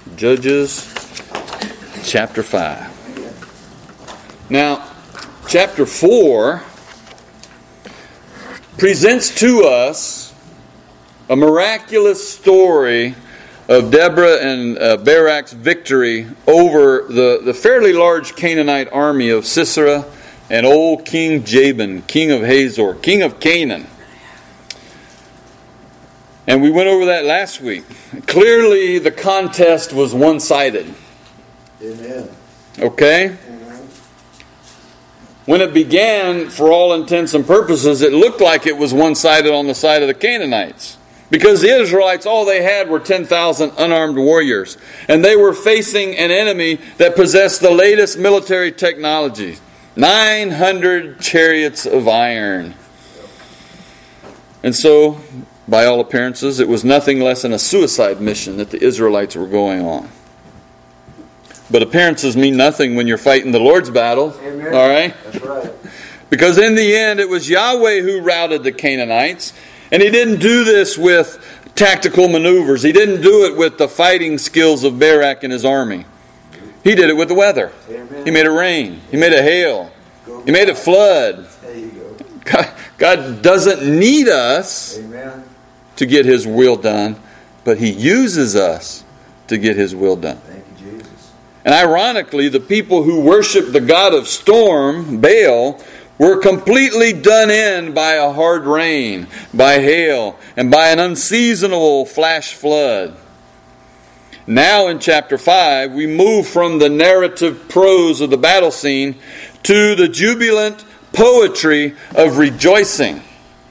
Judges chapter 5. Now, chapter 4 presents to us a miraculous story of Deborah and Barak's victory over the fairly large Canaanite army of Sisera and old King Jabin, king of Hazor, king of Canaan. And we went over that last week. Clearly, the contest was one-sided. Amen. Okay? Amen. When it began, for all intents and purposes, it looked like it was one-sided on the side of the Canaanites. Because the Israelites, all they had were 10,000 unarmed warriors. And they were facing an enemy that possessed the latest military technology. 900 chariots of iron. And so, by all appearances, it was nothing less than a suicide mission that the Israelites were going on. But appearances mean nothing when you're fighting the Lord's battle. Amen. All right? That's right. Because in the end, it was Yahweh who routed the Canaanites. And He didn't do this with tactical maneuvers. He didn't do it with the fighting skills of Barak and his army. He did it with the weather. Amen. He made it rain. He made it hail. He made it flood. There you go. God doesn't need us Amen. to get His will done, but He uses us to get His will done. Thank you, Jesus. And ironically, the people who worship the god of storm, Baal, were completely done in by a hard rain, by hail, and by an unseasonable flash flood. Now in chapter 5, we move from the narrative prose of the battle scene to the jubilant poetry of rejoicing.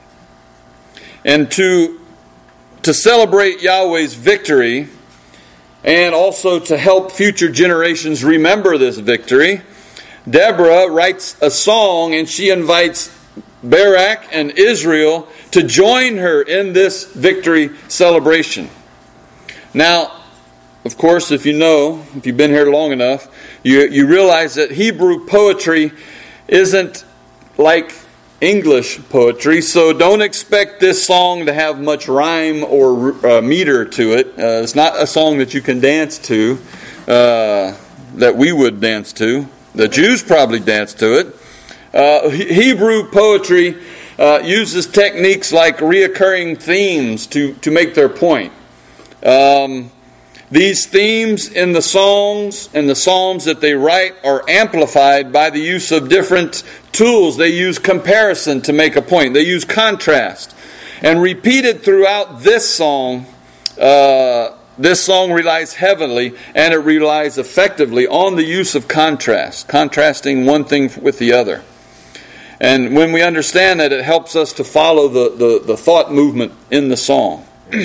And to celebrate Yahweh's victory, and also to help future generations remember this victory, Deborah writes a song and she invites Barak and Israel to join her in this victory celebration. Now, of course, if you've been here long enough, you realize that Hebrew poetry isn't like English poetry, so don't expect this song to have much rhyme or meter to it. It's not a song that you can dance to, that we would dance to. The Jews probably danced to it. Hebrew poetry uses techniques like reoccurring themes to make their point. These themes in the songs and the psalms that they write are amplified by the use of different tools. They use comparison to make a point. They use contrast. And repeated throughout this song relies heavily and it relies effectively on the use of contrast, contrasting one thing with the other. And when we understand that, it helps us to follow the thought movement in the song.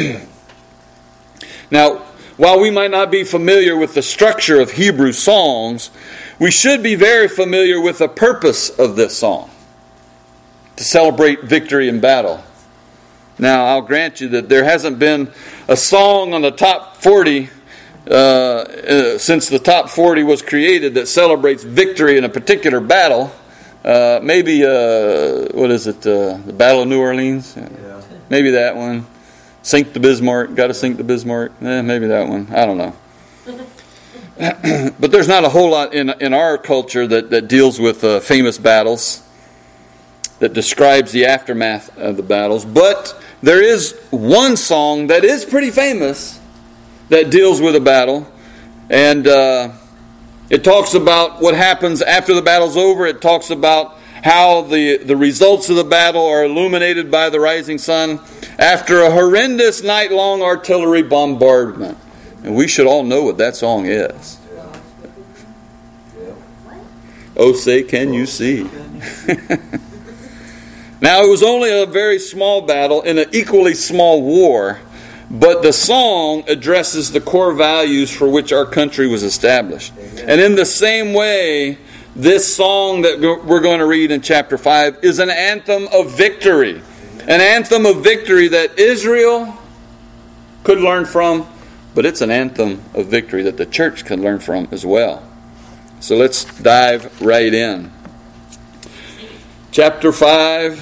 Now, while we might not be familiar with the structure of Hebrew songs, we should be very familiar with the purpose of this song: to celebrate victory in battle. Now, I'll grant you that there hasn't been a song on the top 40 since the top 40 was created that celebrates victory in a particular battle. Maybe, the Battle of New Orleans? Yeah. Maybe that one. Sink the Bismarck. Got to sink the Bismarck. Maybe that one. I don't know. But there's not a whole lot in our culture that deals with famous battles, that describes the aftermath of the battles. But there is one song that is pretty famous that deals with a battle. And it talks about what happens after the battle's over. It talks about how the results of the battle are illuminated by the rising sun after a horrendous night-long artillery bombardment. And we should all know what that song is. Oh, say, can you see? Now, it was only a very small battle in an equally small war, but the song addresses the core values for which our country was established. Amen. And in the same way, this song that we're going to read in chapter 5 is an anthem of victory. An anthem of victory that Israel could learn from, but it's an anthem of victory that the church can learn from as well. So let's dive right in. Chapter 5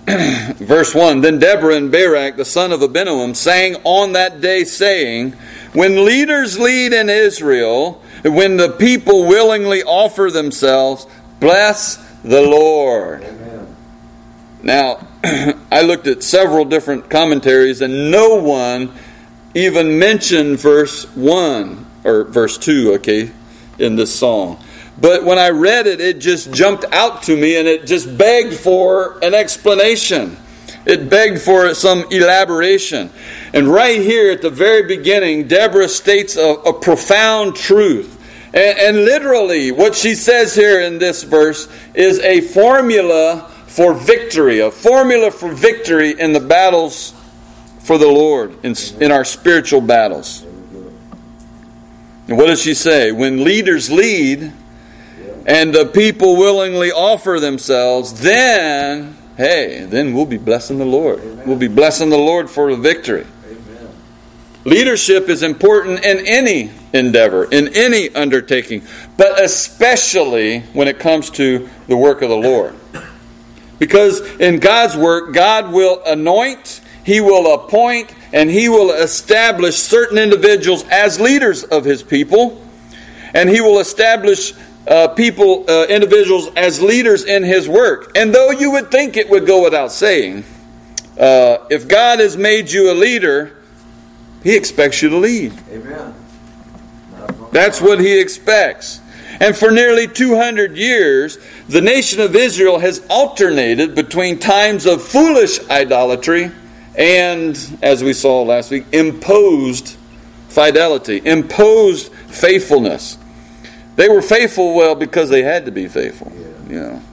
verse 1, Then Deborah and Barak, the son of Abinoam, sang on that day, saying, When leaders lead in Israel, when the people willingly offer themselves, bless the Lord. Amen. Now, I looked at several different commentaries, and no one even mentioned verse 1, or verse 2, okay, in this song. But when I read it, it just jumped out to me, and it just begged for an explanation. It begged for some elaboration. And right here at the very beginning, Deborah states a profound truth. And literally, what she says here in this verse is a formula for victory. A formula for victory in the battles for the Lord, in our spiritual battles. And what does she say? When leaders lead and the people willingly offer themselves, then we'll be blessing the Lord. Amen. We'll be blessing the Lord for the victory. Amen. Leadership is important in any endeavor, in any undertaking, but especially when it comes to the work of the Lord. Because in God's work, God will anoint, He will appoint, and He will establish certain individuals as leaders of His people, and He will establish individuals as leaders in His work. And though you would think it would go without saying, if God has made you a leader, He expects you to lead. Amen. That's what He expects. And for nearly 200 years, the nation of Israel has alternated between times of foolish idolatry and, as we saw last week, imposed fidelity, imposed faithfulness. They were faithful, because they had to be faithful. Yeah.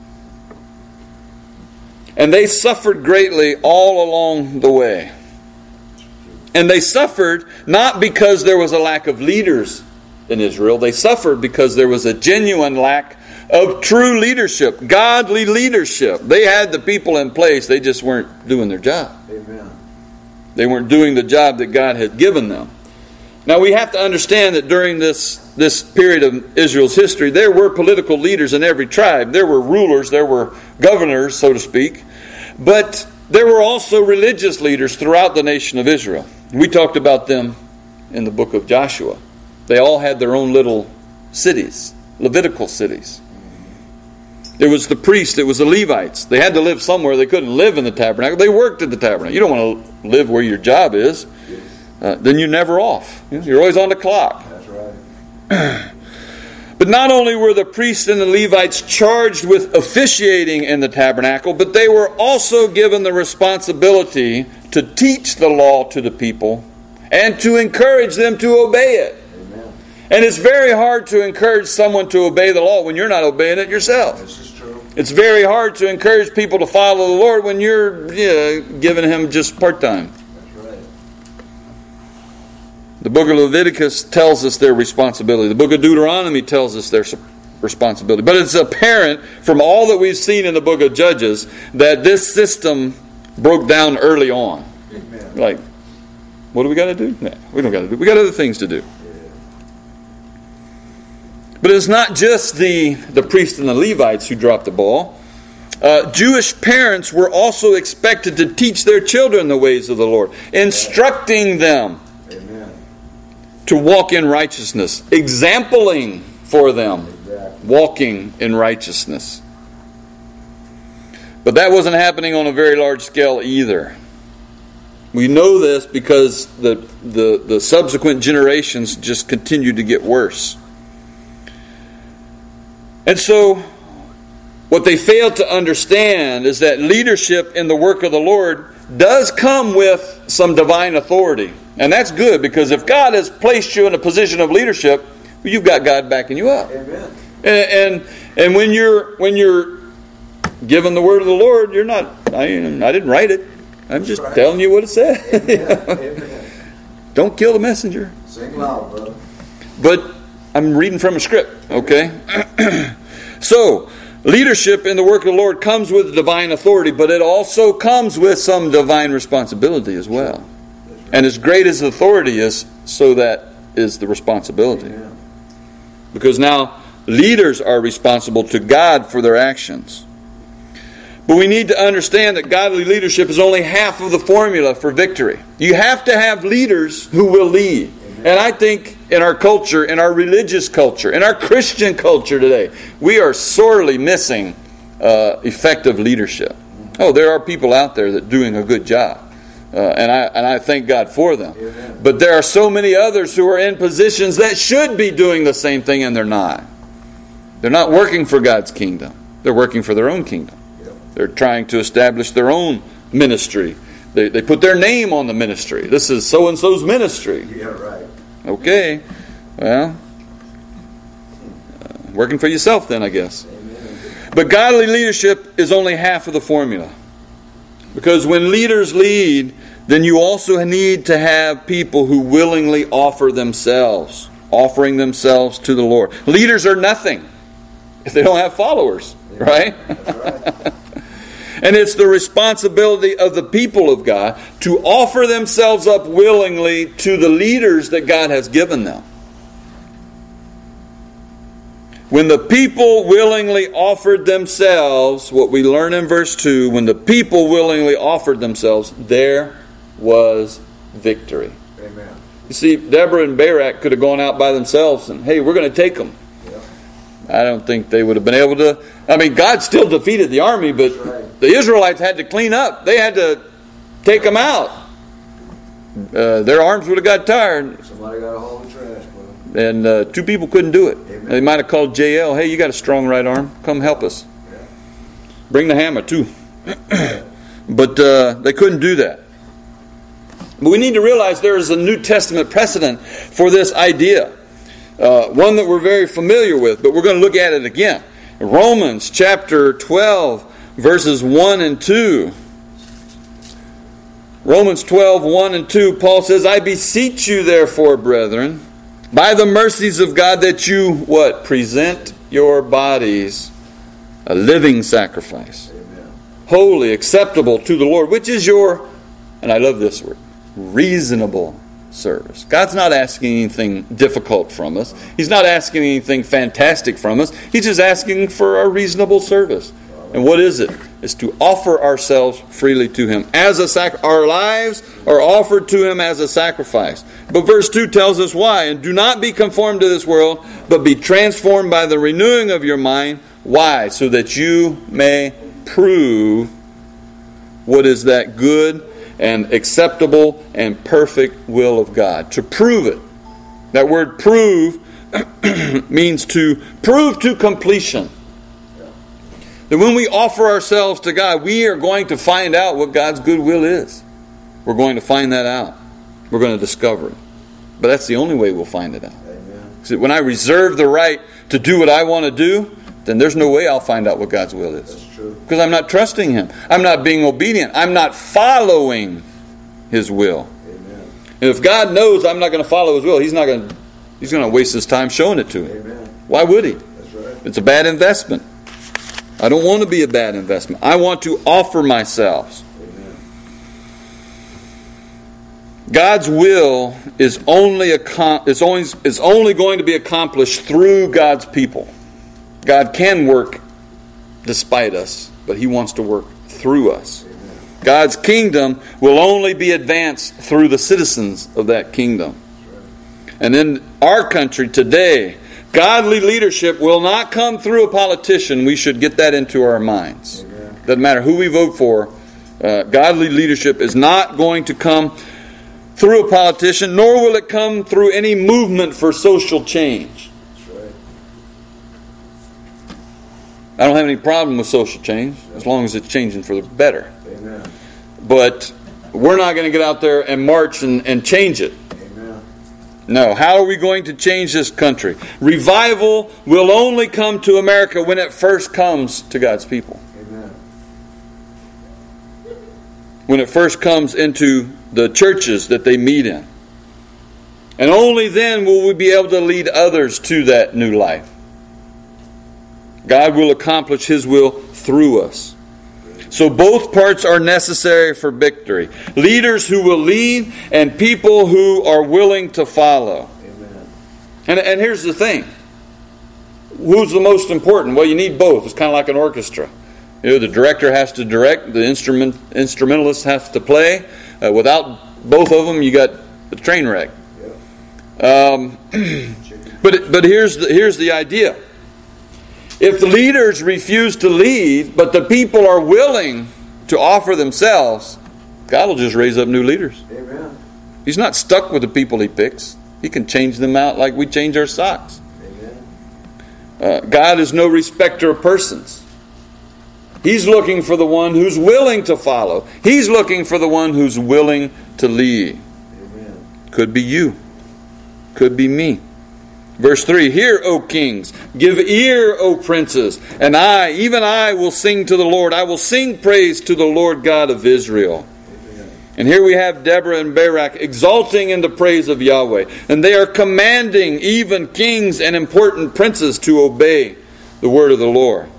And they suffered greatly all along the way. And they suffered not because there was a lack of leaders in Israel. They suffered because there was a genuine lack of true leadership, godly leadership. They had the people in place, they just weren't doing their job. Amen. They weren't doing the job that God had given them. Now we have to understand that during this period of Israel's history, there were political leaders in every tribe. There were rulers, there were governors, so to speak. But there were also religious leaders throughout the nation of Israel. We talked about them in the book of Joshua. They all had their own little cities, Levitical cities. There was the priests, it was the Levites. They had to live somewhere. They couldn't live in the tabernacle. They worked at the tabernacle. You don't want to live where your job is. Then you're never off. You're always on the clock. That's right. But not only were the priests and the Levites charged with officiating in the tabernacle, but they were also given the responsibility to teach the law to the people and to encourage them to obey it. Amen. And it's very hard to encourage someone to obey the law when you're not obeying it yourself. This is true. It's very hard to encourage people to follow the Lord when you're giving Him just part-time. That's right. The book of Leviticus tells us their responsibility. The book of Deuteronomy tells us their responsibility. But it's apparent from all that we've seen in the book of Judges that this system broke down early on. Amen. Like, what do we got to do? No, we don't got to do. We got other things to do. But it's not just the priests and the Levites who dropped the ball. Jewish parents were also expected to teach their children the ways of the Lord, instructing them to walk in righteousness, exempling for them walking in righteousness. But that wasn't happening on a very large scale either. We know this because the subsequent generations just continued to get worse. And so, what they failed to understand is that leadership in the work of the Lord does come with some divine authority. And that's good, because if God has placed you in a position of leadership, you've got God backing you up. Amen. And when you're given the word of the Lord, you're not, I didn't write it. I'm just telling you what it said. Amen. Don't kill the messenger. Sing loud, brother. But I'm reading from a script, okay? So, leadership in the work of the Lord comes with divine authority, but it also comes with some divine responsibility as well. And as great as the authority is, so that is the responsibility. Amen. Because now leaders are responsible to God for their actions. But we need to understand that godly leadership is only half of the formula for victory. You have to have leaders who will lead. And I think in our culture, in our religious culture, in our Christian culture today, we are sorely missing effective leadership. Oh, there are people out there that are doing a good job. And I thank God for them. Amen. But there are so many others who are in positions that should be doing the same thing, and they're not. They're not working for God's kingdom. They're working for their own kingdom. Yep. They're trying to establish their own ministry. They put their name on the ministry. This is so-and-so's ministry. Yeah, right. Okay. Well, working for yourself then, I guess. Amen. But godly leadership is only half of the formula. Because when leaders lead, then you also need to have people who willingly offer themselves, offering themselves to the Lord. Leaders are nothing if they don't have followers, right? That's right. And it's the responsibility of the people of God to offer themselves up willingly to the leaders that God has given them. When the people willingly offered themselves, what we learn in verse 2, when the people willingly offered themselves, there was victory. Amen. You see, Deborah and Barak could have gone out by themselves and, hey, we're going to take them. Yep. I don't think they would have been able to. I mean, God still defeated the army, but That's right. the Israelites had to clean up. They had to take them out. Their arms would have got tired. Somebody got a haul of trash, brother. And two people couldn't do it. Amen. They might have called JL, hey, you got a strong right arm. Come help us. Yeah. Bring the hammer, too. But they couldn't do that. But we need to realize there is a New Testament precedent for this idea. One that we're very familiar with, but we're going to look at it again. Romans chapter 12, verses 1 and 2. Romans 12, 1 and 2, Paul says, I beseech you therefore, brethren, by the mercies of God, that you, what? Present your bodies a living sacrifice, Amen. holy, acceptable to the Lord, which is your, and I love this word, reasonable service. God's not asking anything difficult from us. He's not asking anything fantastic from us. He's just asking for a reasonable service. And what is it? It's to offer ourselves freely to Him. Our lives are offered to Him as a sacrifice. But verse 2 tells us why. And do not be conformed to this world, but be transformed by the renewing of your mind. Why? So that you may prove what is that good and acceptable and perfect will of God. To prove it. That word prove means to prove to completion. That when we offer ourselves to God, we are going to find out what God's good will is. We're going to find that out. We're going to discover it. But that's the only way we'll find it out. Amen. See, when I reserve the right to do what I want to do, then there's no way I'll find out what God's will is. That's true. Because I'm not trusting Him. I'm not being obedient. I'm not following His will. Amen. And if God knows I'm not going to follow His will, He's going to waste His time showing it to me. Amen. Why would He? That's right. It's a bad investment. I don't want to be a bad investment. I want to offer myself. Amen. God's will is only going to be accomplished through God's people. God can work despite us, but He wants to work through us. Amen. God's kingdom will only be advanced through the citizens of that kingdom. And in our country today, godly leadership will not come through a politician. We should get that into our minds. Amen. Doesn't matter who we vote for. Godly leadership is not going to come through a politician, nor will it come through any movement for social change. That's right. I don't have any problem with social change, as long as it's changing for the better. Amen. But we're not going to get out there and march and change it. Amen. No. How are we going to change this country? Revival will only come to America when it first comes to God's people. Amen. When it first comes into the churches that they meet in. And only then will we be able to lead others to that new life. God will accomplish His will through us. So both parts are necessary for victory. Leaders who will lead and people who are willing to follow. Amen. And here's the thing. Who's the most important? Well, you need both. It's kind of like an orchestra. The director has to direct, the instrumentalist has to play. Without both of them, you got a train wreck. But here's the idea. If the leaders refuse to lead, but the people are willing to offer themselves, God will just raise up new leaders. Amen. He's not stuck with the people He picks. He can change them out like we change our socks. Amen. God is no respecter of persons. He's looking for the one who's willing to follow. He's looking for the one who's willing to lead. Amen. Could be you. Could be me. Verse 3, Hear, O kings, give ear, O princes, and I, even I, will sing to the Lord. I will sing praise to the Lord God of Israel. Amen. And here we have Deborah and Barak exalting in the praise of Yahweh. And they are commanding even kings and important princes to obey the word of the Lord.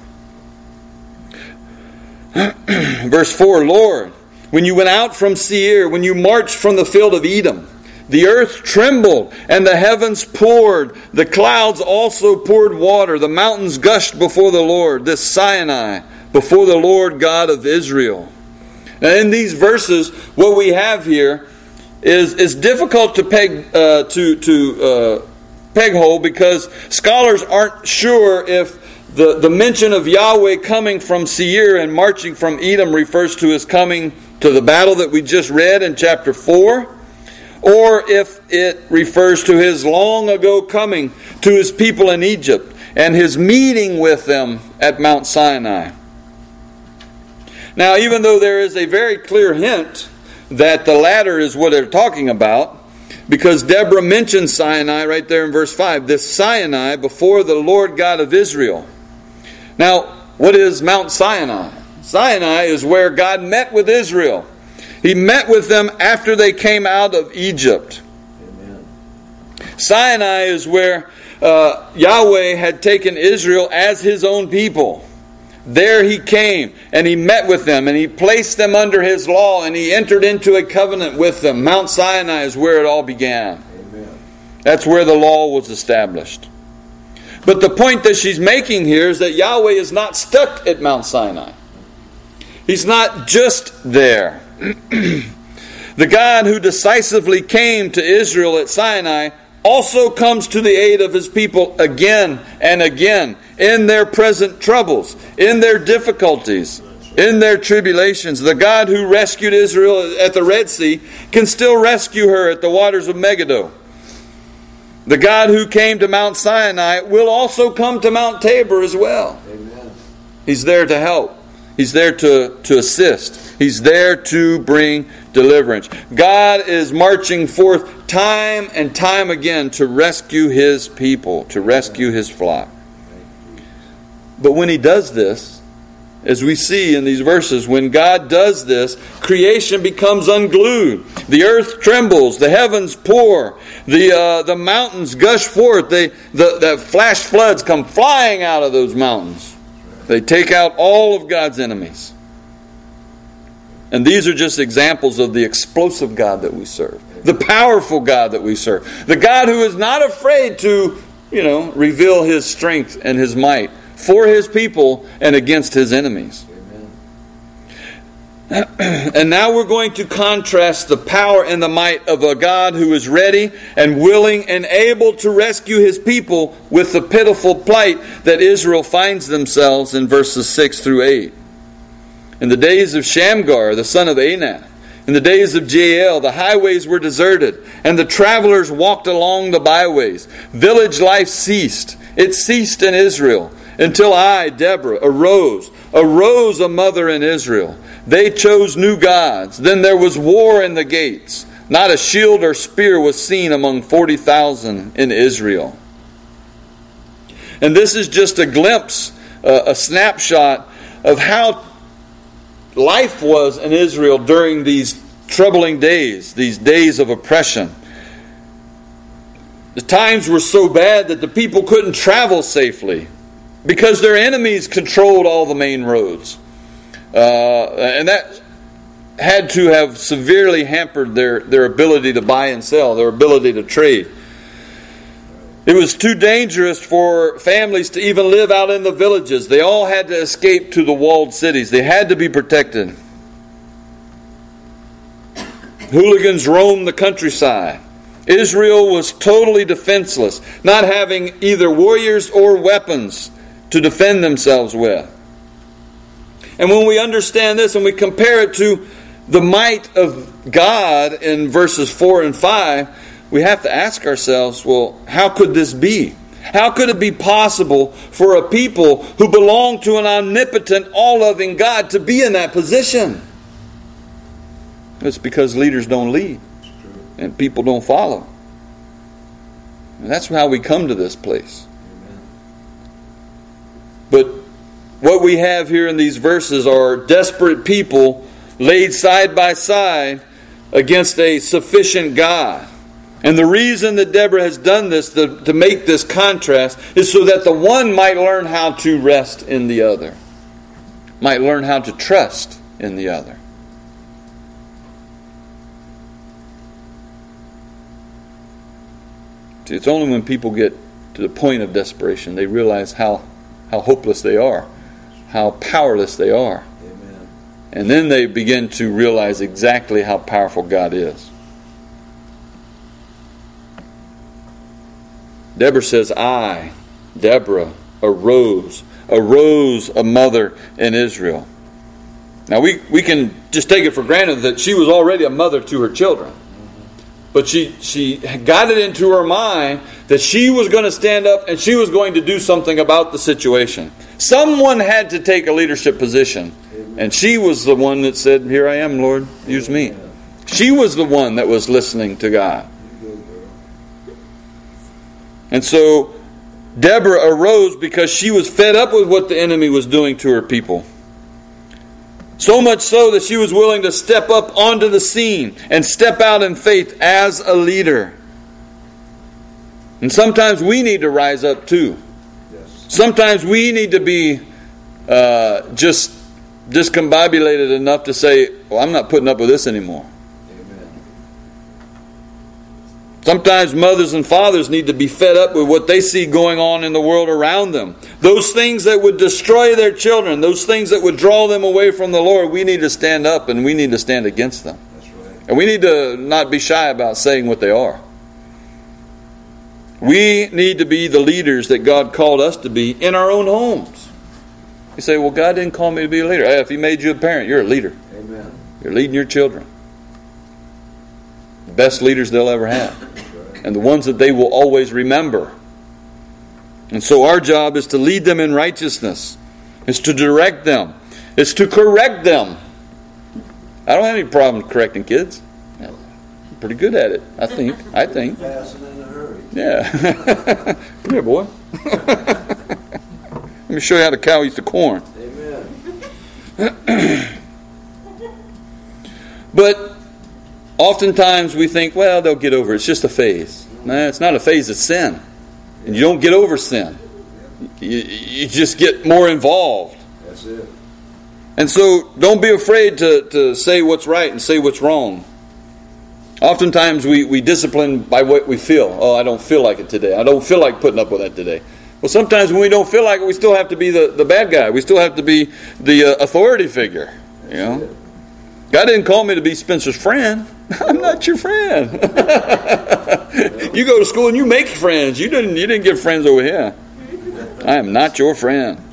Verse 4, Lord, when you went out from Seir, when you marched from the field of Edom, the earth trembled, and the heavens poured. The clouds also poured water. The mountains gushed before the Lord, this Sinai, before the Lord God of Israel. Now in these verses, what we have here is difficult to peg hole, because scholars aren't sure if the mention of Yahweh coming from Seir and marching from Edom refers to His coming to the battle that we just read in chapter 4. Or if it refers to His long ago coming to His people in Egypt and His meeting with them at Mount Sinai. Now, even though there is a very clear hint that the latter is what they're talking about, because Deborah mentions Sinai right there in verse 5, this Sinai before the Lord God of Israel. Now, what is Mount Sinai? Sinai is where God met with Israel. He met with them after they came out of Egypt. Amen. Sinai is where Yahweh had taken Israel as His own people. There He came and He met with them and He placed them under His law and He entered into a covenant with them. Mount Sinai is where it all began. Amen. That's where the law was established. But the point that she's making here is that Yahweh is not stuck at Mount Sinai. He's not just there. The God who decisively came to Israel at Sinai also comes to the aid of His people again and again in their present troubles, in their difficulties, in their tribulations. The God who rescued Israel at the Red Sea can still rescue her at the waters of Megiddo. The God who came to Mount Sinai will also come to Mount Tabor as well. Amen. He's there to help. He's there to assist. He's there to bring deliverance. God is marching forth time and time again to rescue His people, to rescue His flock. But when He does this, as we see in these verses, when God does this, creation becomes unglued. The earth trembles, the heavens pour, the mountains gush forth, the flash floods come flying out of those mountains. They take out all of God's enemies. And these are just examples of the explosive God that we serve. The powerful God that we serve. The God who is not afraid to, reveal His strength and His might for His people and against His enemies. Amen. And now we're going to contrast the power and the might of a God who is ready and willing and able to rescue His people with the pitiful plight that Israel finds themselves in verses 6 through 8. In the days of Shamgar, the son of Anath, in the days of Jael, the highways were deserted, and the travelers walked along the byways. Village life ceased. It ceased in Israel, until I, Deborah, arose a mother in Israel. They chose new gods. Then there was war in the gates. Not a shield or spear was seen among 40,000 in Israel. And this is just a glimpse, a snapshot of how life was in Israel during these troubling days, these days of oppression. The times were so bad that the people couldn't travel safely because their enemies controlled all the main roads. And that had to have severely hampered their ability to buy and sell, their ability to trade. It was too dangerous for families to even live out in the villages. They all had to escape to the walled cities. They had to be protected. Hooligans roamed the countryside. Israel was totally defenseless, not having either warriors or weapons to defend themselves with. And when we understand this and we compare it to the might of God in verses 4 and 5, we have to ask ourselves, well, how could this be? How could it be possible for a people who belong to an omnipotent, all-loving God to be in that position? It's because leaders don't lead and people don't follow. And that's how we come to this place. But what we have here in these verses are desperate people laid side by side against a sufficient God. And the reason that Deborah has done this, to make this contrast, is so that the one might learn how to rest in the other. Might learn how to trust in the other. See, it's only when people get to the point of desperation they realize how hopeless they are, how powerless they are. Amen. And then they begin to realize exactly how powerful God is. Deborah says, I, Deborah, arose a mother in Israel. Now we can just take it for granted that she was already a mother to her children. But she got it into her mind that she was going to stand up and she was going to do something about the situation. Someone had to take a leadership position. And she was the one that said, here I am, Lord, use me. She was the one that was listening to God. And so Deborah arose because she was fed up with what the enemy was doing to her people. So much so that she was willing to step up onto the scene and step out in faith as a leader. And sometimes we need to rise up too. Yes. Sometimes we need to be just discombobulated enough to say, well, I'm not putting up with this anymore. Sometimes mothers and fathers need to be fed up with what they see going on in the world around them. Those things that would destroy their children, those things that would draw them away from the Lord, we need to stand up and we need to stand against them. That's right. And we need to not be shy about saying what they are. We need to be the leaders that God called us to be in our own homes. You say, well, God didn't call me to be a leader. Hey, if He made you a parent, you're a leader. Amen. You're leading your children. The best leaders they'll ever have. And the ones that they will always remember. And so our job is to lead them in righteousness. It's to direct them. It's to correct them. I don't have any problem correcting kids. I'm pretty good at it, I think. Fast and in a hurry. Yeah. Come here, boy. Let me show you how the cow eats the corn. Amen. But oftentimes we think, well, they'll get over it. It's just a phase. No, it's not a phase, it's sin. And you don't get over sin. You just get more involved. That's it. And so don't be afraid to say what's right and say what's wrong. Oftentimes we discipline by what we feel. Oh, I don't feel like it today. I don't feel like putting up with that today. Well, sometimes when we don't feel like it, we still have to be the bad guy. We still have to be the authority figure. You know? God didn't call me to be Spencer's friend. I'm not your friend. You go to school and you make friends. You didn't get friends over here. I am not your friend.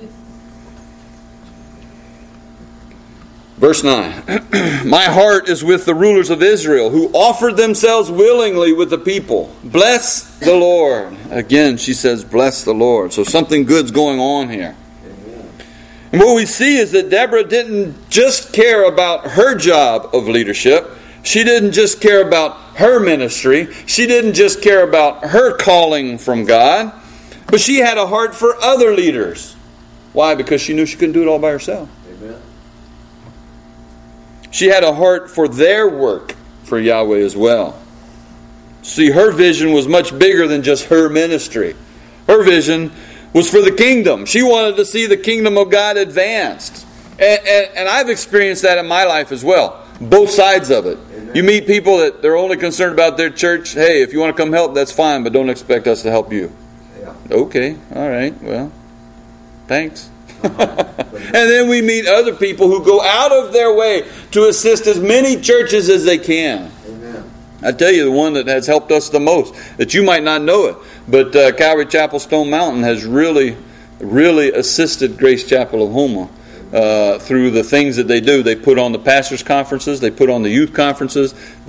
Verse 9. My heart is with the rulers of Israel, who offered themselves willingly with the people. Bless the Lord. Again, she says, bless the Lord. So something good's going on here. And what we see is that Deborah didn't just care about her job of leadership. She didn't just care about her ministry. She didn't just care about her calling from God. But she had a heart for other leaders. Why? Because she knew she couldn't do it all by herself. Amen. She had a heart for their work for Yahweh as well. See, her vision was much bigger than just her ministry. Her vision was for the kingdom. She wanted to see the kingdom of God advanced. And I've experienced that in my life as well. Both sides of it. Amen. You meet people that they're only concerned about their church. Hey, if you want to come help, that's fine, but don't expect us to help you. Yeah. Okay, all right, well, thanks. And then we meet other people who go out of their way to assist as many churches as they can. Amen. I tell you, the one that has helped us the most, that you might not know it, but Calvary Chapel Stone Mountain has really assisted Grace Chapel of Houma through the things that they do. They put on the pastors' conferences, they put on the youth conferences.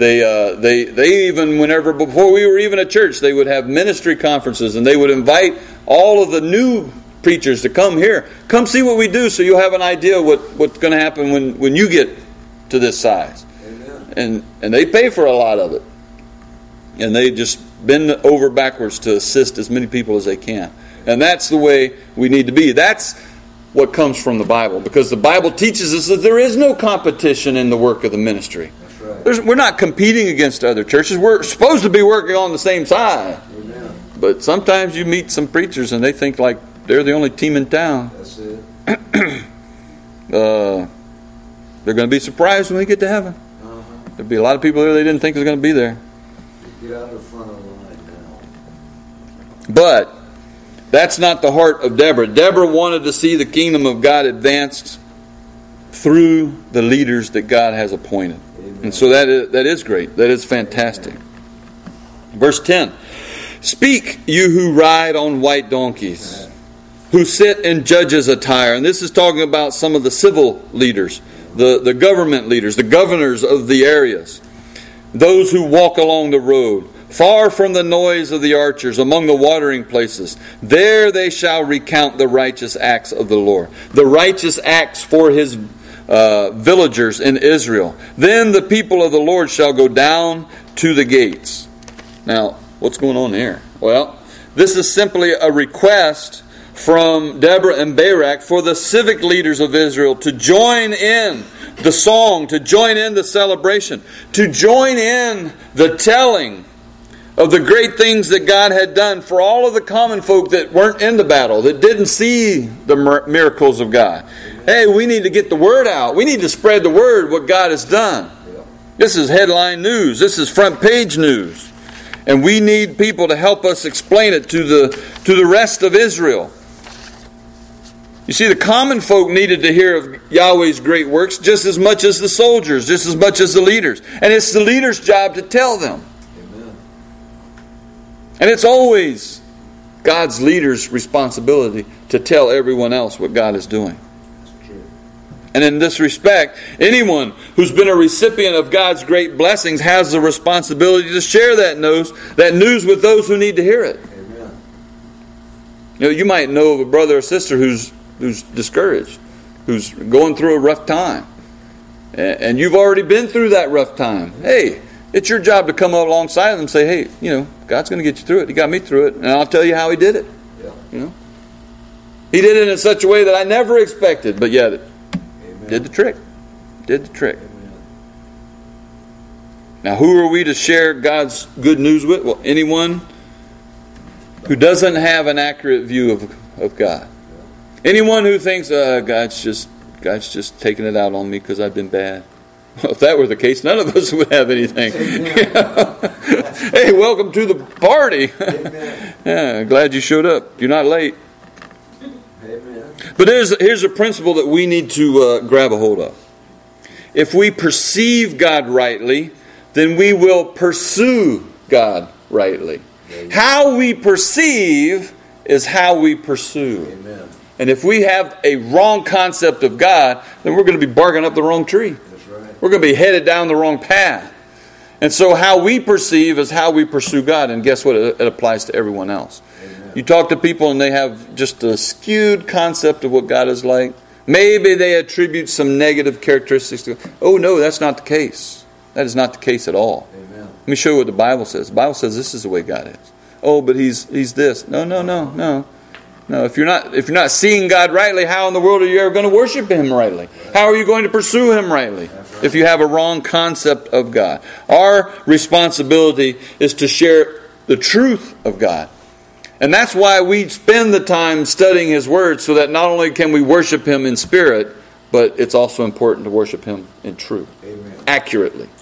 They even, before we were even a church, they would have ministry conferences, and they would invite all of the new preachers to come here. Come see what we do, so you'll have an idea what's going to happen when you get to this size. Amen. And they pay for a lot of it. And they just bend over backwards to assist as many people as they can. And that's the way we need to be. That's what comes from the Bible. Because the Bible teaches us that there is no competition in the work of the ministry. That's right. We're not competing against other churches. We're supposed to be working on the same side. Amen. But sometimes you meet some preachers and they think like they're the only team in town. That's it. They're going to be surprised when we get to heaven. There'll be a lot of people there they didn't think was going to be there. Get out of front of the line now. But that's not the heart of Deborah. Deborah wanted to see the kingdom of God advanced through the leaders that God has appointed. Amen. And so that is great. That is fantastic. Verse 10. Speak, you who ride on white donkeys, who sit in judges' attire. And this is talking about some of the civil leaders, the government leaders, the governors of the areas. Those who walk along the road, far from the noise of the archers, among the watering places. There they shall recount the righteous acts of the Lord, the righteous acts for His villagers in Israel. Then the people of the Lord shall go down to the gates. Now, what's going on here? Well, this is simply a request from Deborah and Barak for the civic leaders of Israel to join in the song, to join in the celebration, to join in the telling of the great things that God had done for all of the common folk that weren't in the battle, that didn't see the miracles of God. Hey, we need to get the word out. We need to spread the word, what God has done. This is headline news. This is front page news. And we need people to help us explain it to the rest of Israel. You see, the common folk needed to hear of Yahweh's great works just as much as the soldiers, just as much as the leaders. And it's the leaders' job to tell them. Amen. And it's always God's leaders' responsibility to tell everyone else what God is doing. That's true. And in this respect, anyone who's been a recipient of God's great blessings has the responsibility to share that news with those who need to hear it. Amen. You might know of a brother or sister who's discouraged, who's going through a rough time. And you've already been through that rough time. Hey, it's your job to come alongside them and say, hey, God's going to get you through it. He got me through it, and I'll tell you how He did it. Yeah. He did it in such a way that I never expected, but yet it Amen. did the trick. Did the trick. Amen. Now, who are we to share God's good news with? Well, anyone who doesn't have an accurate view of God. Anyone who thinks, God's just taking it out on me because I've been bad. Well, if that were the case, none of us would have anything. Hey, welcome to the party. Yeah, glad you showed up. You're not late. Amen. But here's a principle that we need to grab a hold of. If we perceive God rightly, then we will pursue God rightly. How we perceive is how we pursue. Amen. And if we have a wrong concept of God, then we're going to be barking up the wrong tree. That's right. We're going to be headed down the wrong path. And so how we perceive is how we pursue God. And guess what? It applies to everyone else. Amen. You talk to people and they have just a skewed concept of what God is like. Maybe they attribute some negative characteristics to God. Oh no, that's not the case. That is not the case at all. Amen. Let me show you what the Bible says. The Bible says this is the way God is. Oh, but He's this. No. No, if you're not seeing God rightly, how in the world are you ever going to worship Him rightly? How are you going to pursue Him rightly if you have a wrong concept of God? Our responsibility is to share the truth of God. And that's why we spend the time studying His Word, so that not only can we worship Him in spirit, but it's also important to worship Him in truth. Amen. Accurately. Right.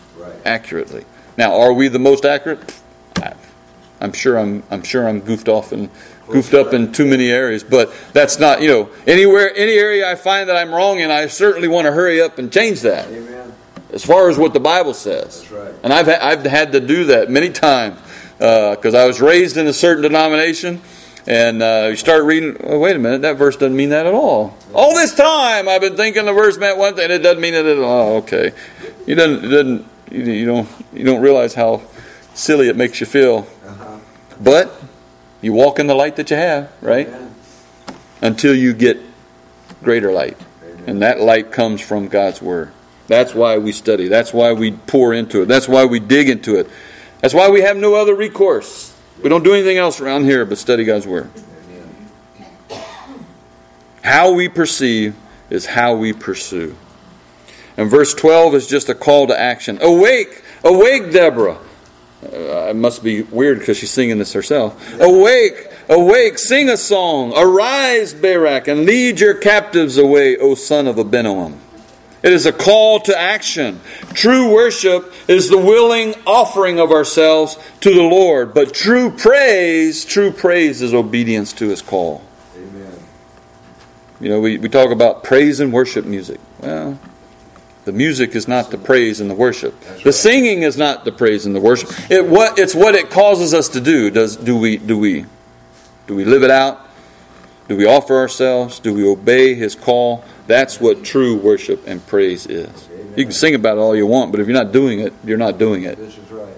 accurately. Now, are we the most accurate? I'm sure I'm goofed up in too many areas, but that's not, any area I find that I'm wrong in, I certainly want to hurry up and change that. Amen. As far as what the Bible says. That's right. And I've had to do that many times because I was raised in a certain denomination, and you start reading, oh, wait a minute, that verse doesn't mean that at all. All this time I've been thinking the verse meant one thing, and it doesn't mean it at all. Oh, okay. You don't realize how silly it makes you feel. Uh-huh. But you walk in the light that you have, right? Amen. Until you get greater light. Amen. And that light comes from God's Word. That's why we study. That's why we pour into it. That's why we dig into it. That's why we have no other recourse. We don't do anything else around here but study God's Word. Amen. How we perceive is how we pursue. And verse 12 is just a call to action. Awake! Awake, Deborah! It must be weird because she's singing this herself. Awake! Awake! Sing a song! Arise, Barak, and lead your captives away, O son of Abinoam. It is a call to action. True worship is the willing offering of ourselves to the Lord. But true praise is obedience to His call. Amen. We talk about praise and worship music. Well, the music is not the praise and the worship. The singing is not the praise and the worship. It's what it causes us to do. Do we live it out? Do we offer ourselves? Do we obey His call? That's what true worship and praise is. Amen. You can sing about it all you want, but if you're not doing it, you're not doing it. This is right.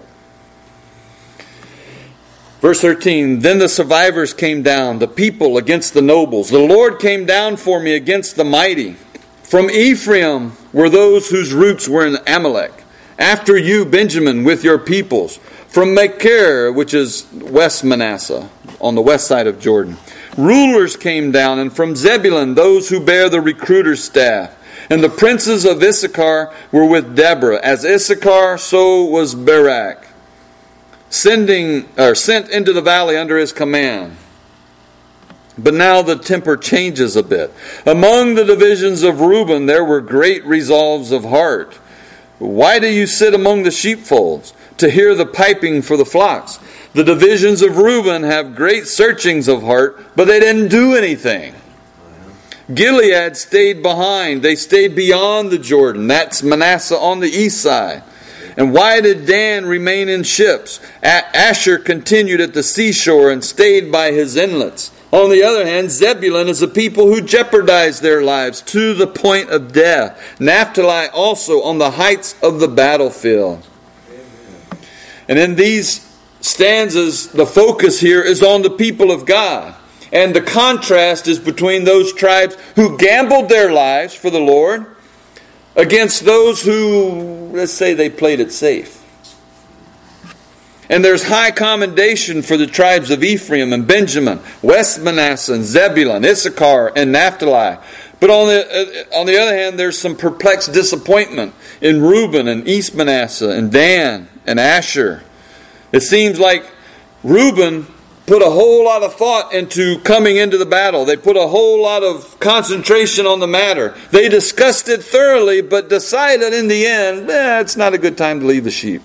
Verse 13, then the survivors came down, the people against the nobles. The Lord came down for me against the mighty. From Ephraim were those whose roots were in Amalek. After you, Benjamin, with your peoples. From Machir, which is West Manasseh, on the west side of Jordan. Rulers came down, and from Zebulun, those who bear the recruiter's staff. And the princes of Issachar were with Deborah. As Issachar, so was Barak, sent into the valley under his command. But now the temper changes a bit. Among the divisions of Reuben, there were great resolves of heart. Why do you sit among the sheepfolds to hear the piping for the flocks? The divisions of Reuben have great searchings of heart, but they didn't do anything. Gilead stayed behind. They stayed beyond the Jordan. That's Manasseh on the east side. And why did Dan remain in ships? Asher continued at the seashore and stayed by his inlets. On the other hand, Zebulun is a people who jeopardized their lives to the point of death. Naphtali also on the heights of the battlefield. Amen. And in these stanzas, the focus here is on the people of God. And the contrast is between those tribes who gambled their lives for the Lord against those who, let's say, they played it safe. And there's high commendation for the tribes of Ephraim and Benjamin, West Manasseh and Zebulun, Issachar and Naphtali. But on the other hand, there's some perplexed disappointment in Reuben and East Manasseh and Dan and Asher. It seems like Reuben put a whole lot of thought into coming into the battle. They put a whole lot of concentration on the matter. They discussed it thoroughly, but decided in the end, it's not a good time to leave the sheep.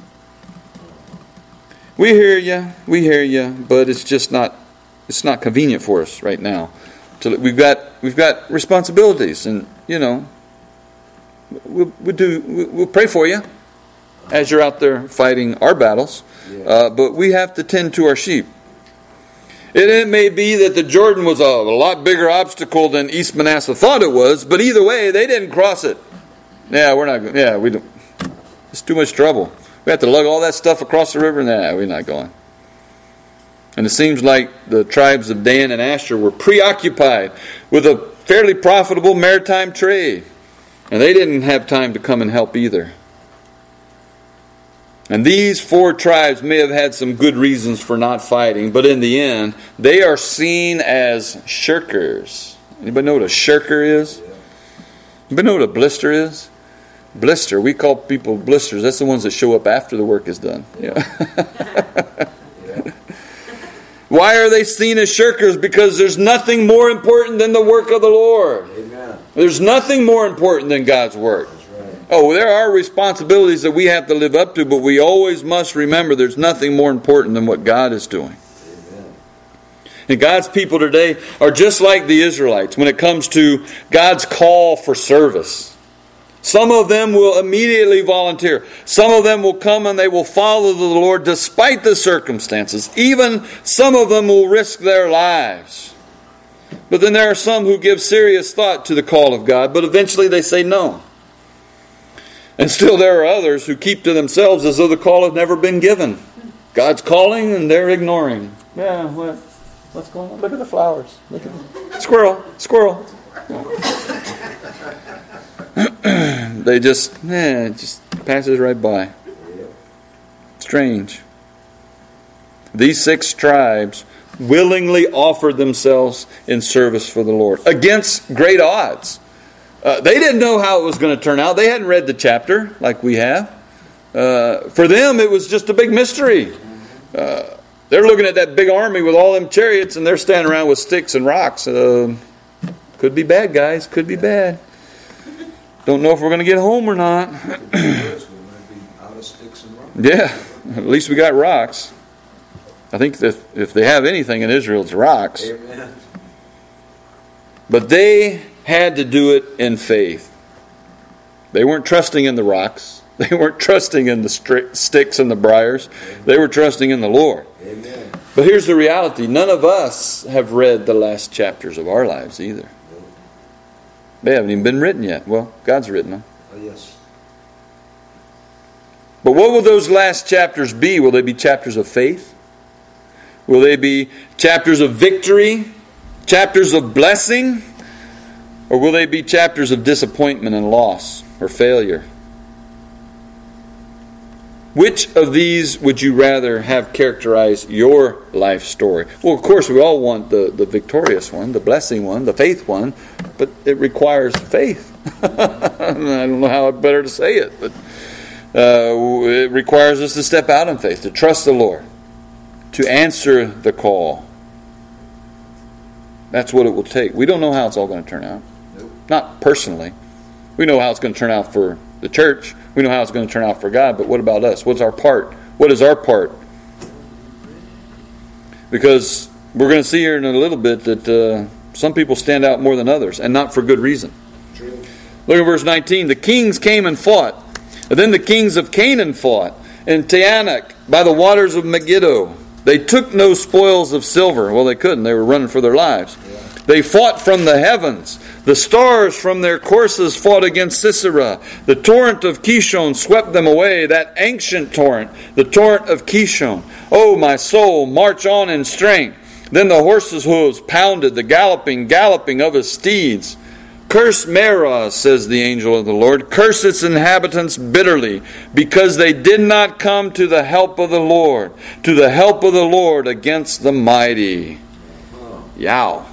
We hear you, but it's just not convenient for us right now. We've got responsibilities, and we'll pray for you as you're out there fighting our battles. Yeah. But we have to tend to our sheep. It may be that the Jordan was a lot bigger obstacle than East Manasseh thought it was, but either way, they didn't cross it. We don't. It's too much trouble. We have to lug all that stuff across the river? Nah, we're not going. And it seems like the tribes of Dan and Asher were preoccupied with a fairly profitable maritime trade. And they didn't have time to come and help either. And these four tribes may have had some good reasons for not fighting, but in the end, they are seen as shirkers. Anybody know what a shirker is? Anybody know what a blister is? Blister, we call people blisters. That's the ones that show up after the work is done. Yeah. Why are they seen as shirkers? Because there's nothing more important than the work of the Lord. Amen. There's nothing more important than God's work. That's right. Oh, there are responsibilities that we have to live up to, but we always must remember there's nothing more important than what God is doing. Amen. And God's people today are just like the Israelites when it comes to God's call for service. Some of them will immediately volunteer. Some of them will come and they will follow the Lord despite the circumstances. Even some of them will risk their lives. But then there are some who give serious thought to the call of God, but eventually they say no. And still there are others who keep to themselves as though the call has never been given. God's calling and they're ignoring. Yeah, what's going on? Look at the flowers. Look at the squirrel. They just passes right by. Strange. These 6 tribes willingly offered themselves in service for the Lord against great odds. They didn't know how it was going to turn out. They hadn't read the chapter like we have. For them, it was just a big mystery. They're looking at that big army with all them chariots, and they're standing around with sticks and rocks. Could be bad, guys. Could be bad. Don't know if we're going to get home or not. Yeah, at least we got rocks. I think that if they have anything in Israel, it's rocks. Amen. But they had to do it in faith. They weren't trusting in the rocks. They weren't trusting in the sticks and the briars. They were trusting in the Lord. Amen. But here's the reality. None of us have read the last chapters of our lives either. They haven't even been written yet. Well, God's written them. Oh, yes. But what will those last chapters be? Will they be chapters of faith? Will they be chapters of victory? Chapters of blessing? Or will they be chapters of disappointment and loss or failure? Which of these would you rather have characterize your life story? Well, of course, we all want the victorious one, the blessing one, the faith one, but it requires faith. I don't know how better to say it, but it requires us to step out in faith, to trust the Lord, to answer the call. That's what it will take. We don't know how it's all going to turn out. Nope. Not personally. We know how it's going to turn out for the church. We know how it's going to turn out for God, but what about us? What's our part? What is our part? Because we're going to see here in a little bit that some people stand out more than others, and not for good reason. True. Look at verse 19. The kings came and fought. And then the kings of Canaan fought. In Taanach, by the waters of Megiddo. They took no spoils of silver. Well, they couldn't. They were running for their lives. Yeah. They fought from the heavens. The stars from their courses fought against Sisera. The torrent of Kishon swept them away, that ancient torrent, the torrent of Kishon. Oh, my soul, march on in strength. Then the horses' hooves pounded, the galloping of his steeds. Curse Meroz, says the angel of the Lord. Curse its inhabitants bitterly, because they did not come to the help of the Lord, to the help of the Lord against the mighty. Yow.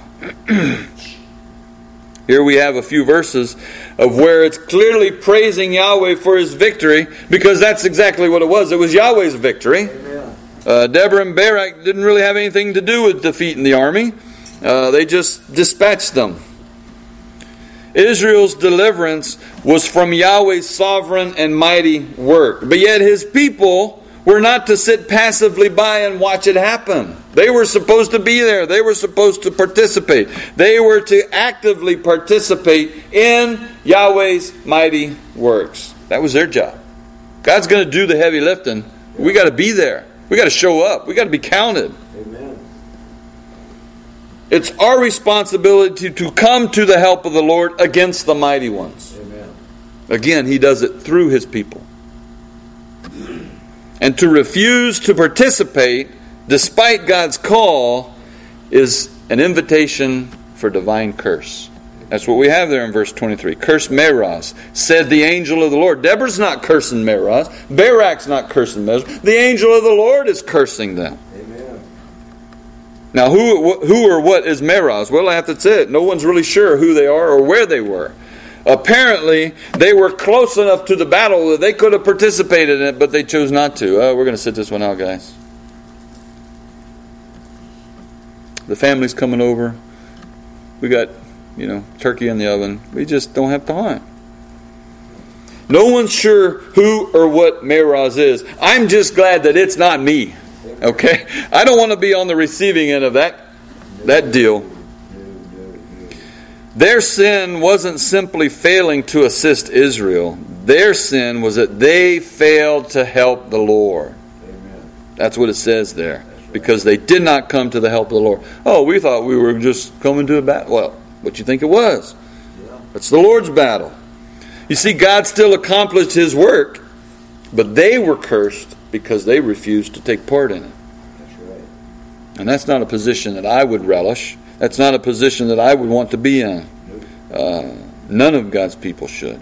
Here we have a few verses of where it's clearly praising Yahweh for his victory, because that's exactly what it was. It was Yahweh's victory. Deborah and Barak didn't really have anything to do with defeating the army. They just dispatched them. Israel's deliverance was from Yahweh's sovereign and mighty work. But yet his people were not to sit passively by and watch it happen. They were supposed to be there. They were supposed to participate. They were to actively participate in Yahweh's mighty works. That was their job. God's going to do the heavy lifting. We got to be there. We got to show up. We got to be counted. Amen. It's our responsibility to come to the help of the Lord against the mighty ones. Amen. Again, he does it through his people. And to refuse to participate despite God's call is an invitation for divine curse. That's what we have there in verse 23. Curse Meroz, said the angel of the Lord. Deborah's not cursing Meroz. Barak's not cursing Meroz. The angel of the Lord is cursing them. Amen. Now, who or what is Meroz? Well, that's it. No one's really sure who they are or where they were. Apparently, they were close enough to the battle that they could have participated in it, but they chose not to. We're going to sit this one out, guys. The family's coming over. We got, turkey in the oven. We just don't have time. No one's sure who or what Meroz is. I'm just glad that it's not me. Okay? I don't want to be on the receiving end of that deal. Their sin wasn't simply failing to assist Israel. Their sin was that they failed to help the Lord. That's what it says there. Because they did not come to the help of the Lord. Oh, we thought we were just coming to a battle. Well, what you think it was? It's the Lord's battle. You see, God still accomplished His work, but they were cursed because they refused to take part in it. That's right. And that's not a position that I would relish. That's not a position that I would want to be in. None of God's people should.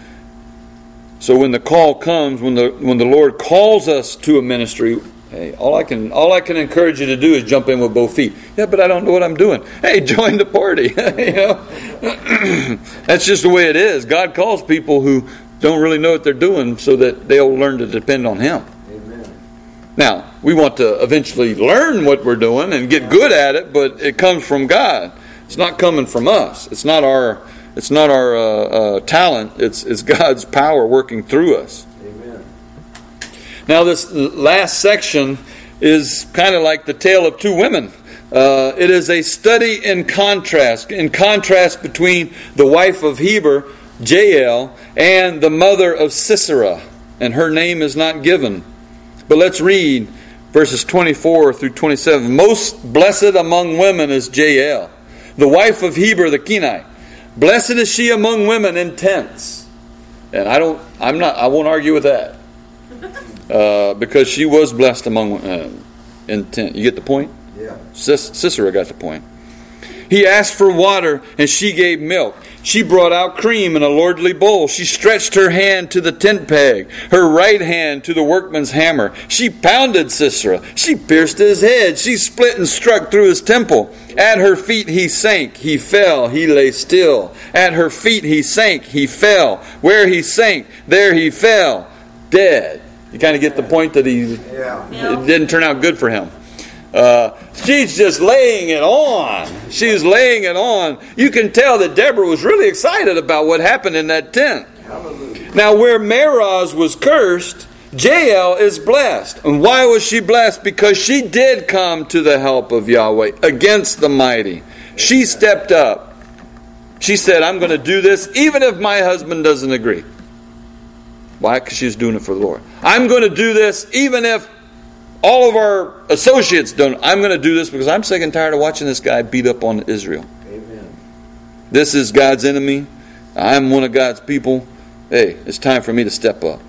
So when the call comes, when the Lord calls us to a ministry, hey, all I can encourage you to do is jump in with both feet. Yeah, but I don't know what I'm doing. Hey, join the party. You know? That's just the way it is. God calls people who don't really know what they're doing so that they'll learn to depend on Him. Amen. Now, we want to eventually learn what we're doing and get good at it, but it comes from God. It's not coming from us. It's not our talent. It's God's power working through us. Amen. Now, this last section is kind of like the tale of two women. It is a study in contrast between the wife of Heber, Jael, and the mother of Sisera. And her name is not given. But let's read verses 24 through 27. Most blessed among women is Jael, the wife of Heber the Kenite. Blessed is she among women in tents. And I won't argue with that. Because she was blessed among in tent. You get the point? Yeah. Sisera got the point. He asked for water, and she gave milk. She brought out cream in a lordly bowl. She stretched her hand to the tent peg, her right hand to the workman's hammer. She pounded Sisera. She pierced his head. She split and struck through his temple. At her feet he sank. He fell. He lay still. At her feet he sank. He fell. Where he sank, there he fell. Dead. You kind of get the point that it didn't turn out good for him. She's just laying it on. She's laying it on. You can tell that Deborah was really excited about what happened in that tent. Hallelujah. Now, where Meroz was cursed, Jael is blessed. And why was she blessed? Because she did come to the help of Yahweh against the mighty. She stepped up. She said, I'm going to do this even if my husband doesn't agree. Why? Because she was doing it for the Lord. I'm going to do this even if all of our associates don't. I'm going to do this because I'm sick and tired of watching this guy beat up on Israel. Amen. This is God's enemy. I'm one of God's people. Hey, it's time for me to step up.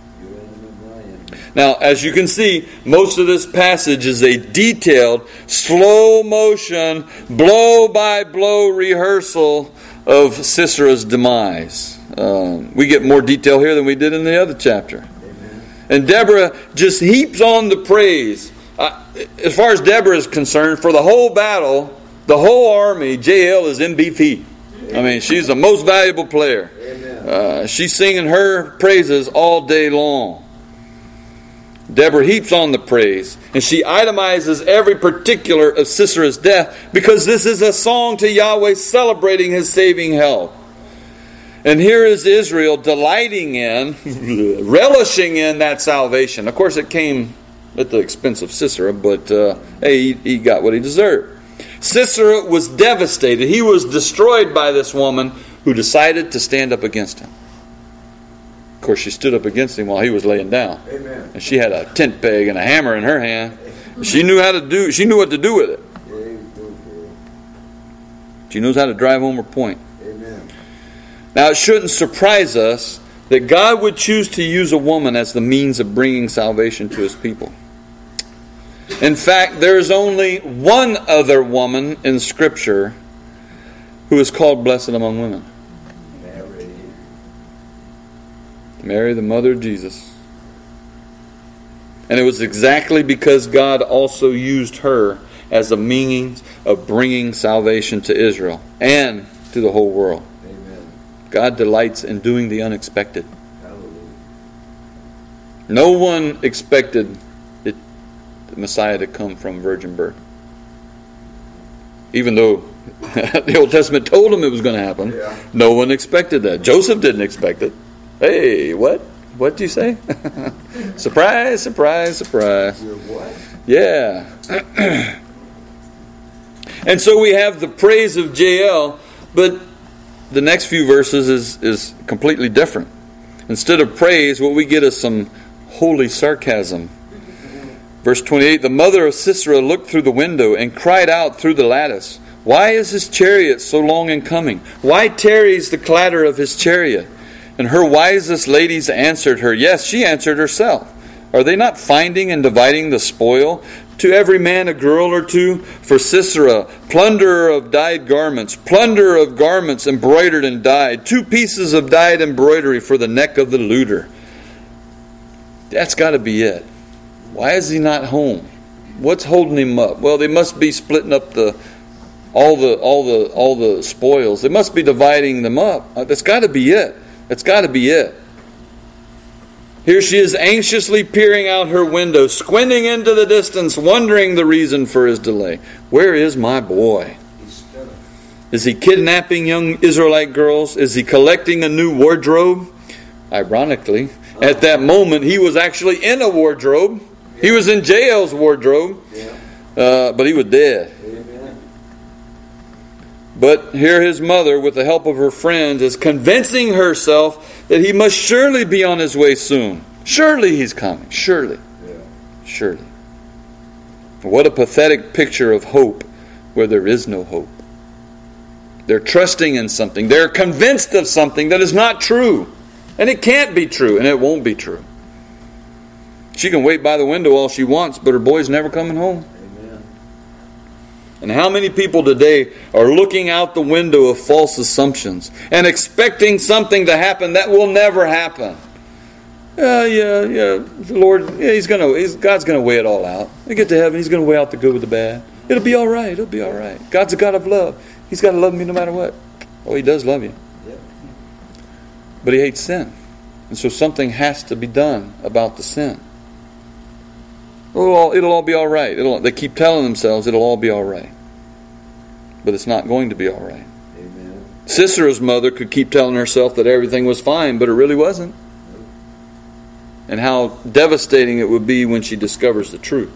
Now, as you can see, most of this passage is a detailed, slow motion, blow-by-blow rehearsal of Sisera's demise. We get more detail here than we did in the other chapter. And Deborah just heaps on the praise. As far as Deborah is concerned, for the whole battle, the whole army, Jael is MVP. I mean, she's the most valuable player. She's singing her praises all day long. Deborah heaps on the praise, and she itemizes every particular of Sisera's death because this is a song to Yahweh celebrating His saving help. And here is Israel delighting in, relishing in that salvation. Of course, it came at the expense of Sisera, but hey, he got what he deserved. Sisera was devastated. He was destroyed by this woman who decided to stand up against him. Of course, she stood up against him while he was laying down. Amen. And she had a tent peg and a hammer in her hand. She knew what to do with it. She knows how to drive home her point. Amen. Now, it shouldn't surprise us that God would choose to use a woman as the means of bringing salvation to His people. In fact, there is only one other woman in Scripture who is called blessed among women. Mary, the mother of Jesus. And it was exactly because God also used her as a means of bringing salvation to Israel and to the whole world. Amen. God delights in doing the unexpected. Hallelujah. No one expected the Messiah to come from virgin birth. Even though the Old Testament told him it was going to happen, no one expected that. Joseph didn't expect it. Hey, what? What'd you say? Surprise, surprise, surprise. Your what? Yeah. And so we have the praise of Jael, but the next few verses is completely different. Instead of praise, what we get is some holy sarcasm. Verse 28, the mother of Sisera looked through the window and cried out through the lattice, why is his chariot so long in coming? Why tarries the clatter of his chariot? And her wisest ladies answered her. Yes, she answered herself. Are they not finding and dividing the spoil? To every man a girl or two? For Sisera, plunderer of dyed garments, plunder of garments embroidered and dyed, 2 pieces of dyed embroidery for the neck of the looter. That's got to be it. Why is he not home? What's holding him up? Well, they must be splitting up all the spoils. They must be dividing them up. That's got to be it. That's got to be it. Here she is anxiously peering out her window, squinting into the distance, wondering the reason for his delay. Where is my boy? Is he kidnapping young Israelite girls? Is he collecting a new wardrobe? Ironically, at that moment, he was actually in a wardrobe. He was in Jael's wardrobe, but he was dead. But here his mother, with the help of her friends, is convincing herself that he must surely be on his way soon. Surely he's coming. Surely. Surely. What a pathetic picture of hope where there is no hope. They're trusting in something. They're convinced of something that is not true. And it can't be true, and it won't be true. She can wait by the window all she wants, but her boy's never coming home. And how many people today are looking out the window of false assumptions and expecting something to happen that will never happen? The Lord, God's going to weigh it all out. They get to heaven, He's going to weigh out the good with the bad. It'll be all right. It'll be all right. God's a God of love. He's got to love me no matter what. Oh, He does love you. But He hates sin. And so something has to be done about the sin. It'll all be all right. They keep telling themselves it'll all be all right. But it's not going to be all right. Amen. Sisera's mother could keep telling herself that everything was fine, but it really wasn't. And how devastating it would be when she discovers the truth.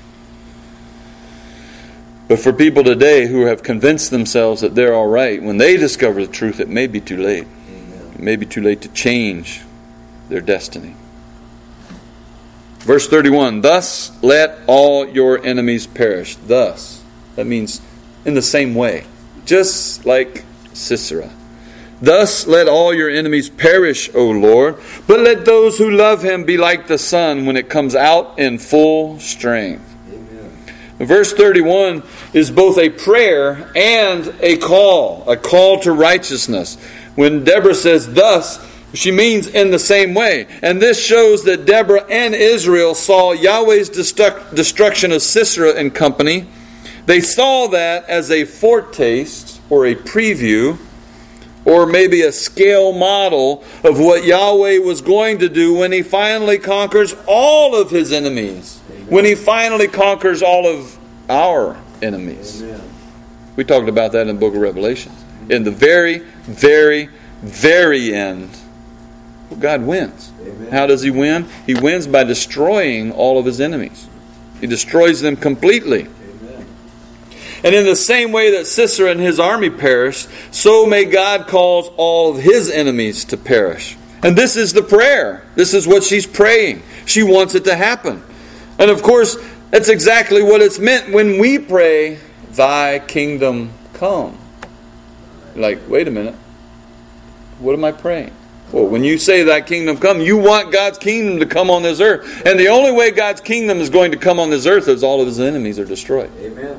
But for people today who have convinced themselves that they're all right, when they discover the truth, it may be too late. Amen. It may be too late to change their destiny. Verse 31, thus let all your enemies perish. Thus. That means in the same way. Just like Sisera. Thus let all your enemies perish, O Lord. But let those who love Him be like the sun when it comes out in full strength. Amen. Verse 31 is both a prayer and a call to righteousness. When Deborah says thus, she means in the same way. And this shows that Deborah and Israel saw Yahweh's destruction of Sisera and company. They saw that as a foretaste or a preview or maybe a scale model of what Yahweh was going to do when He finally conquers all of His enemies. Amen. When He finally conquers all of our enemies. Amen. We talked about that in the book of Revelation. In the very, very, very end, God wins. Amen. How does He win? He wins by destroying all of His enemies. He destroys them completely. Amen. And in the same way that Sisera and his army perished, so may God cause all of His enemies to perish. And this is the prayer. This is what she's praying. She wants it to happen. And of course, that's exactly what it's meant when we pray, Thy kingdom come. Like, wait a minute. What am I praying? Well, when you say Thy kingdom come, you want God's kingdom to come on this earth. And the only way God's kingdom is going to come on this earth is all of His enemies are destroyed. Amen.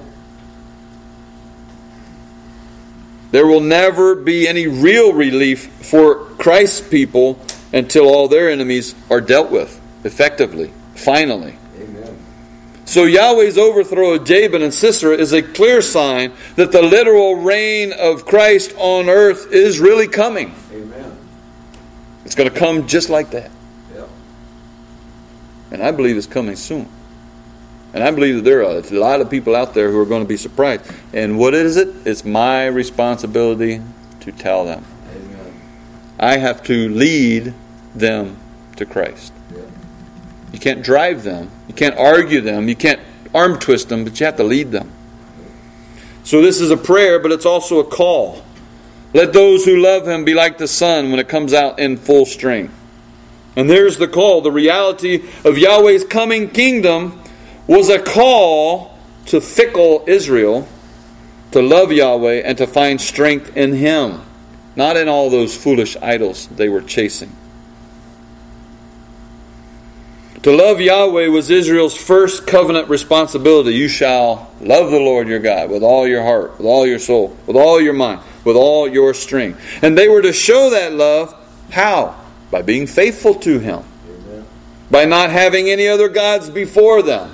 There will never be any real relief for Christ's people until all their enemies are dealt with effectively, finally. Amen. So Yahweh's overthrow of Jabin and Sisera is a clear sign that the literal reign of Christ on earth is really coming. Amen. It's going to come just like that. Yeah. And I believe it's coming soon. And I believe that there are a lot of people out there who are going to be surprised. And what is it? It's my responsibility to tell them. Amen. I have to lead them to Christ. You can't drive them. You can't argue them. You can't arm twist them, but you have to lead them. So this is a prayer, but it's also a call. Let those who love Him be like the sun when it comes out in full strength. And there's the call. The reality of Yahweh's coming kingdom was a call to fickle Israel to love Yahweh and to find strength in Him, not in all those foolish idols they were chasing. To love Yahweh was Israel's first covenant responsibility. You shall love the Lord your God with all your heart, with all your soul, with all your mind, with all your strength. And they were to show that love, how? By being faithful to Him. Amen. By not having any other gods before them.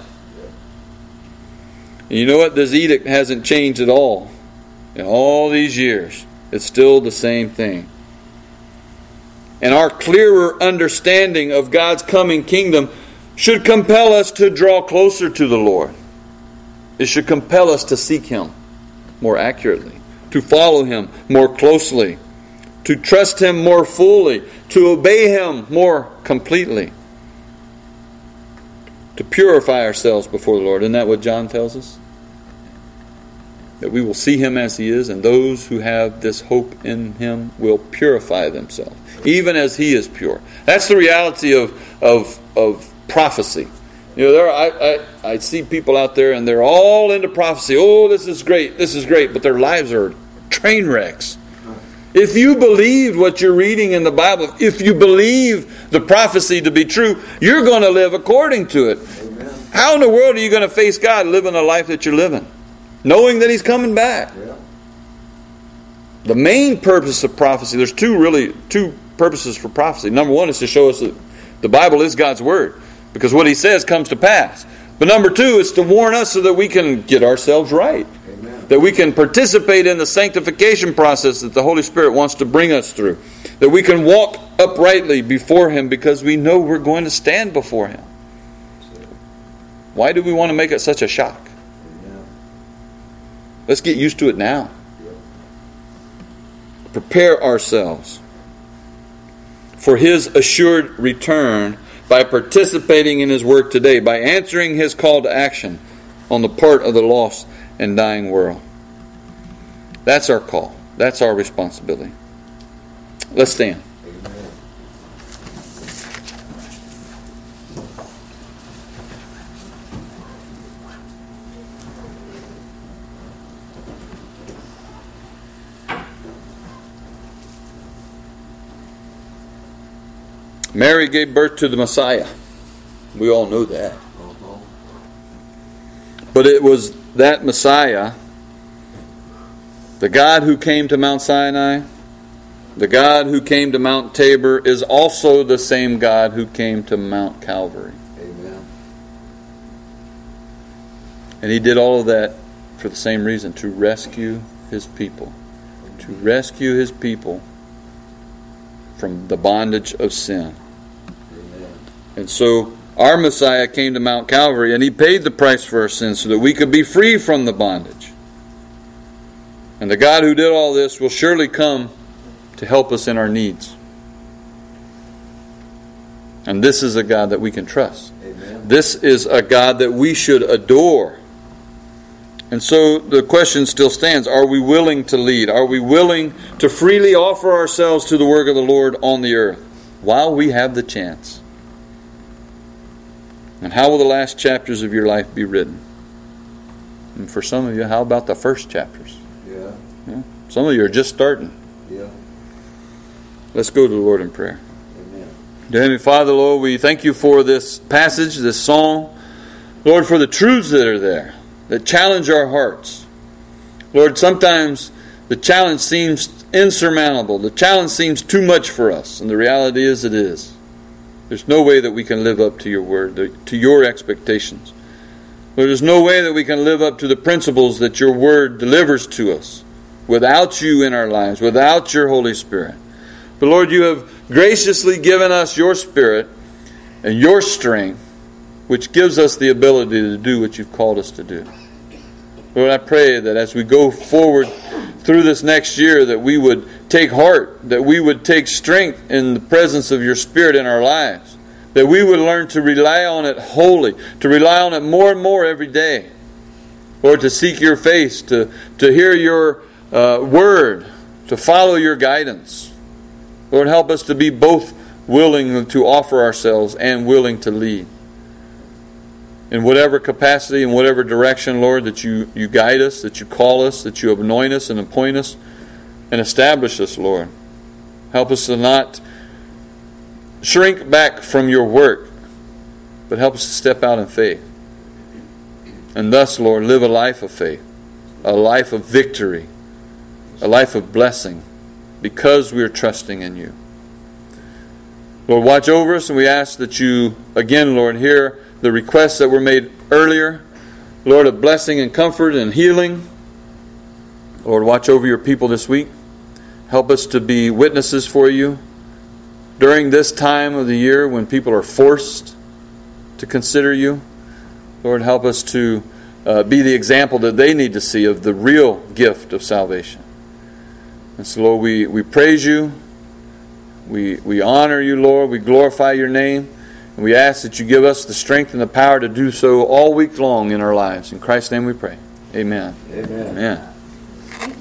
And you know what? This edict hasn't changed at all. In all these years, it's still the same thing. And our clearer understanding of God's coming kingdom should compel us to draw closer to the Lord. It should compel us to seek Him more accurately, to follow Him more closely, to trust Him more fully, to obey Him more completely, to purify ourselves before the Lord. Isn't that what John tells us? That we will see Him as He is, and those who have this hope in Him will purify themselves, even as He is pure. That's the reality of prophecy. You know, I see people out there and they're all into prophecy. Oh, this is great, but their lives are train wrecks. If you believe what you're reading in the Bible, if you believe the prophecy to be true, you're going to live according to it. Amen. How in the world are you going to face God living the life that you're living, knowing that He's coming back? Yeah. The main purpose of prophecy, there's two purposes for prophecy. Number one is to show us that the Bible is God's Word, because what He says comes to pass. But number two is to warn us so that we can get ourselves right. Amen. That we can participate in the sanctification process that the Holy Spirit wants to bring us through. That we can walk uprightly before Him because we know we're going to stand before Him. Why do we want to make it such a shock? Amen. Let's get used to it now. Prepare ourselves for His assured return by participating in His work today, by answering His call to action on the part of the lost and dying world. That's our call. That's our responsibility. Let's stand. Mary gave birth to the Messiah. We all know that. But it was that Messiah, the God who came to Mount Sinai, the God who came to Mount Tabor, is also the same God who came to Mount Calvary. Amen. And He did all of that for the same reason, to rescue His people. To rescue His people from the bondage of sin. Amen. And so our Messiah came to Mount Calvary and He paid the price for our sins so that we could be free from the bondage. And the God who did all this will surely come to help us in our needs. And this is a God that we can trust. Amen. This is a God that we should adore. And so the question still stands, are we willing to lead? Are we willing to freely offer ourselves to the work of the Lord on the earth while we have the chance? And how will the last chapters of your life be written? And for some of you, how about the first chapters? Yeah. Some of you are just starting. Yeah. Let's go to the Lord in prayer. Amen. Dear Heavenly Father, Lord, we thank You for this passage, this song. Lord, for the truths that are there, that challenge our hearts. Lord, sometimes the challenge seems insurmountable. The challenge seems too much for us. And the reality is it is. There's no way that we can live up to Your word, to Your expectations. Lord, there's no way that we can live up to the principles that Your word delivers to us without You in our lives, without Your Holy Spirit. But Lord, You have graciously given us Your Spirit and Your strength, which gives us the ability to do what You've called us to do. Lord, I pray that as we go forward through this next year, that we would take heart, that we would take strength in the presence of your Spirit in our lives, that we would learn to rely on it wholly, to rely on it more and more every day. Lord, to seek your face, to hear your word, to follow your guidance. Lord, help us to be both willing to offer ourselves and willing to lead. In whatever capacity, in whatever direction, Lord, that you guide us, that you call us, that you anoint us and appoint us and establish us, Lord. Help us to not shrink back from your work, but help us to step out in faith. And thus, Lord, live a life of faith, a life of victory, a life of blessing, because we are trusting in you. Lord, watch over us, and we ask that you, again, Lord, hear the requests that were made earlier. Lord, of blessing and comfort and healing. Lord, watch over your people this week. Help us to be witnesses for you during this time of the year when people are forced to consider you. Lord, help us to be the example that they need to see of the real gift of salvation. And so, Lord, we praise you. We honor you, Lord. We glorify your name. And we ask that you give us the strength and the power to do so all week long in our lives. In Christ's name we pray. Amen. Amen. Amen.